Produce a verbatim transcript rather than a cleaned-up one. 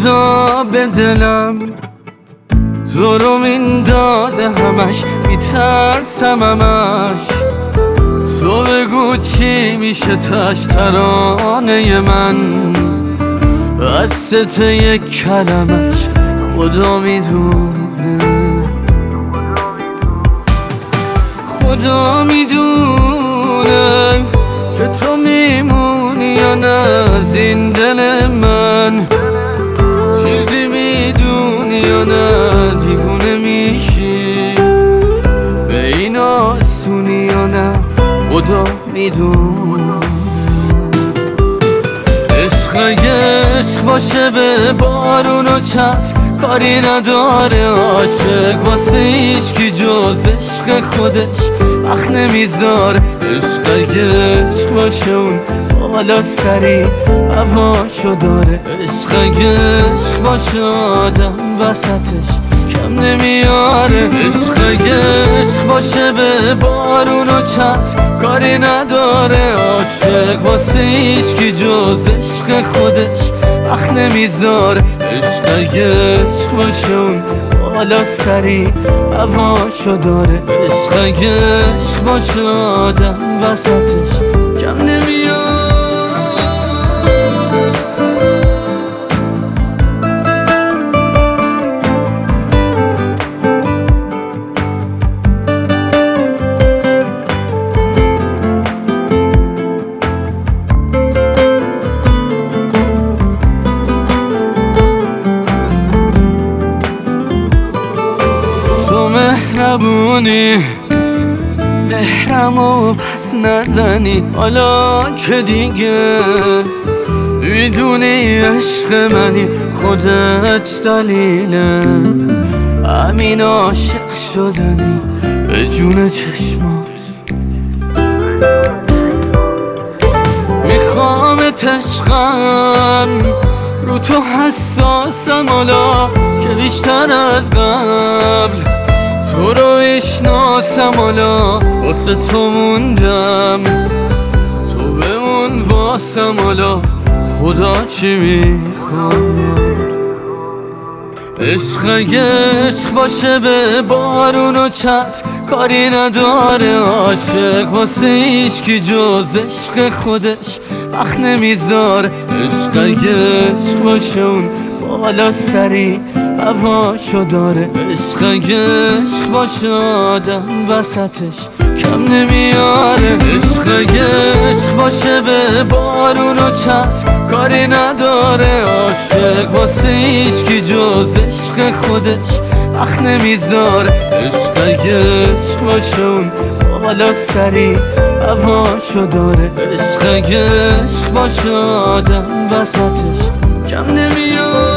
خدا به دلم تو رو میندازه همش، میترسم همش. تو بگو چی میشه تاش ترانه من، قصت یک کلمش خدا میدونه. خدا میدونه که تو میمونی یا نه از این دل من، چیزی میدونی یا نه دیوونه میشی، به این آسونی یا نه خدا میدونه. عشق اگه عشق باشه به بارون و چت کاری نداره، عاشق واسه هیچکی جز عشق خودش وقت نمیذار. عشق اگه عشق باشه اون بالا سری هواشو داره، عشق اگه عشق باشه آدم وسطش کم نمیاره. عشق اگه عشق باشه به بارون و چت کاری نداره، عاشق واسه هیچکی جز عشق خودش وقت نمیذار. عشق اگه عشق باشه اون بالا سری هواشو داره، عشق اگه عشق باشه آدم وسطش کم نمیاره. مهربونی مهرمو پس نزنی، حالا که دیگه میدونی عشق منی، خودت دلیله همین عاشق شدنی به جون چشمات. میخوامت عشقم رو تو حساسم، حالا که بیشتر از قبل تو رو اشناسم، حالا واسه تو موندم تو بمون واسم، حالا خدا چی میخواد. عشق اگه عشق باشه به بارون و چت کاری نداره، عاشق واسه هیچکی جز عشق خودش وقت نمیذار. عشق اگه عشق باشه اون بالا سری هواشو داره، عشق اگه عشق باشه آدم وسطش کم نمیاره. عشق اگه عشق باشه به بارون و چت کاری نداره، عاشق واسه هیچکی جز عشق خودش وقت نمیذار. عشق اگه عشق باشه اون بالا سری هواشو داره، عشق اگه عشق باشه آدم وسطش کم نمیاره.